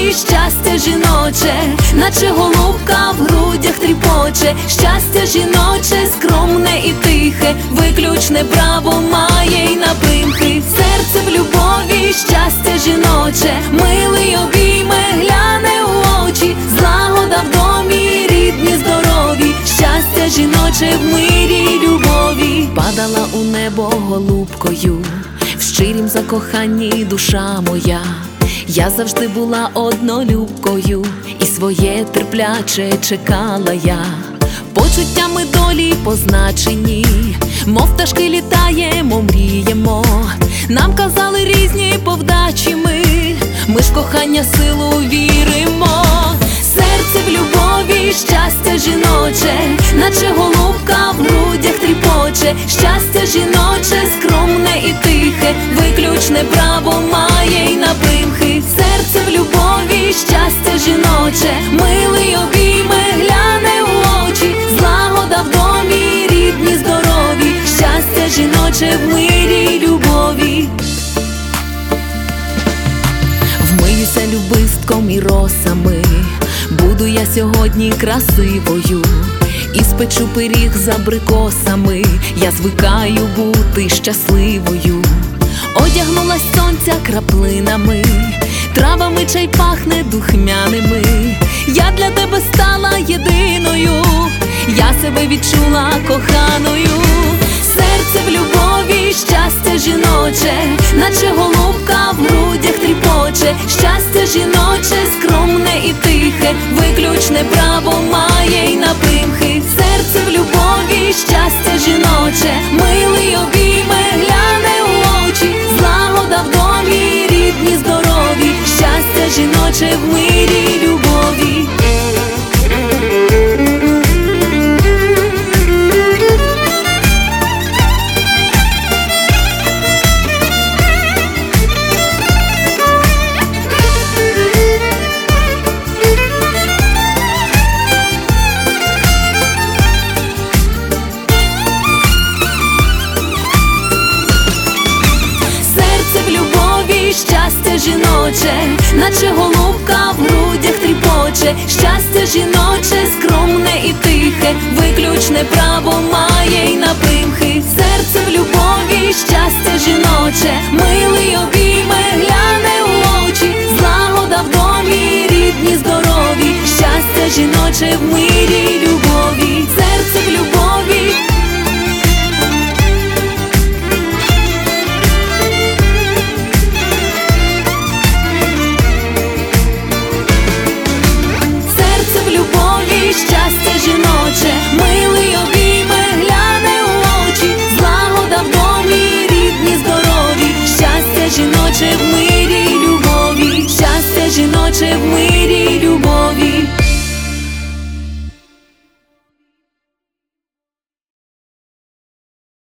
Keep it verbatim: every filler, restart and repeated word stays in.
любові, щастя жіноче, наче голубка в грудях тріпоче. Щастя жіноче, скромне і тихе, виключне право має й на примхи. Серце в любові, щастя жіноче, милий обійме, гляне у очі, злагода в домі, рідні здорові. Щастя жіноче в мирі й любові. Падала у небо голубкою, в щирім закоханні душа моя. Я завжди була однолюбкою, і своє терпляче чекала я. Почуттями долі позначені, мов пташки літаємо, мріємо. Нам казали різні повдачі ми, ми ж в кохання силу віримо. Серце в любові, щастя жіноче, наче голубка в грудях тріпоче. Щастя жіноче, скромне і тихе, виключне право має й на примхи. Серце в любові, щастя жіноче, милий обійме, гляне у очі, злагода в домі, рідні здорові. Щастя жіноче в мирі й любові. Вмиюся любистком і росами, буду я сьогодні красивою, і спечу пиріг з абрикосами. Я звикаю бути щасливою. Одягнулась сонця краплинами, травами чай пахне духмяними. Я для тебе стала єдиною, я себе відчула коханою. Серце в любові, щастя жіноче, наче голубка в грудях тріпоче. Щастя жіноче, скромне і тихе, виключне право має й на примхи. Серце в любові, щастя жіноче, милий обійме, гляне у очі, злагода в домі, рідні здорові. Щастя жіноче в мирі й любові. Щастя жіноче, наче голубка в грудях тріпоче. Щастя жіноче, скромне і тихе, виключне право має й на примхи. Серце в любові, щастя жіноче, милий обійме, гляне у очі, злагода в домі, рідні здорові. Щастя жіноче в мирі й любові.